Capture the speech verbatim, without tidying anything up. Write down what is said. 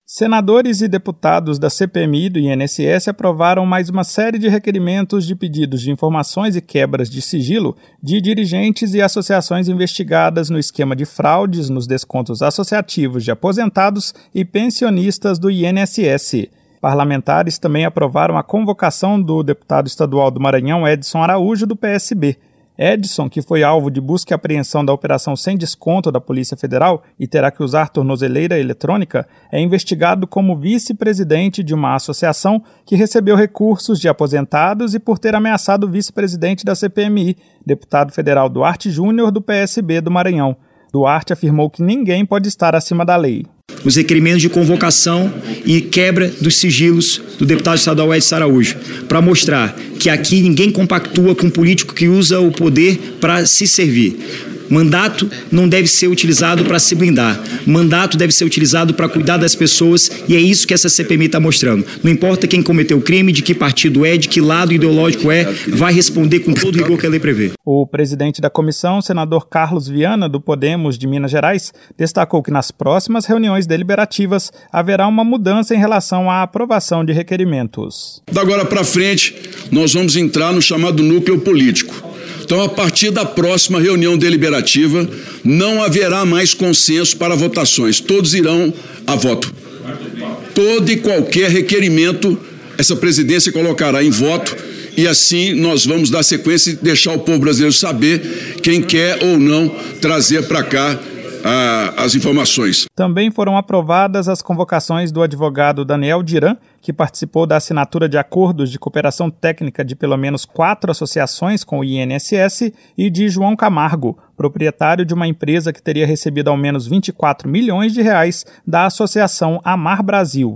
Senadores e deputados da C P M I e do I N S S aprovaram mais uma série de requerimentos de pedidos de informações e quebras de sigilo de dirigentes e associações investigadas no esquema de fraudes nos descontos associativos de aposentados e pensionistas do I N S S. Parlamentares também aprovaram a convocação do deputado estadual do Maranhão, Edson Araújo, do P S B. Edson, que foi alvo de busca e apreensão da Operação Sem Desconto da Polícia Federal e terá que usar tornozeleira eletrônica, é investigado como vice-presidente de uma associação que recebeu recursos de aposentados e por ter ameaçado o vice-presidente da C P M I, deputado federal Duarte Júnior, do P S B do Maranhão. Duarte afirmou que ninguém pode estar acima da lei. Os requerimentos de convocação e quebra dos sigilos do deputado estadual Edson Araújo, para mostrar que aqui ninguém compactua com um político que usa o poder para se servir. Mandato não deve ser utilizado para se blindar. Mandato deve ser utilizado para cuidar das pessoas e é isso que essa C P M I está mostrando. Não importa quem cometeu o crime, de que partido é, de que lado ideológico é, vai responder com todo o rigor que a lei prevê. O presidente da comissão, senador Carlos Viana, do Podemos de Minas Gerais, destacou que nas próximas reuniões deliberativas haverá uma mudança em relação à aprovação de requerimentos. Da agora para frente, nós vamos entrar no chamado núcleo político. Então, a partir da próxima reunião deliberativa, não haverá mais consenso para votações. Todos irão a voto. Todo e qualquer requerimento, essa presidência colocará em voto e assim nós vamos dar sequência e deixar o povo brasileiro saber quem quer ou não trazer para cá ah, as informações. Também foram aprovadas as convocações do advogado Daniel Diran, que participou da assinatura de acordos de cooperação técnica de pelo menos quatro associações com o I N S S, e de João Camargo, proprietário de uma empresa que teria recebido ao menos vinte e quatro milhões de reais da Associação Amar Brasil.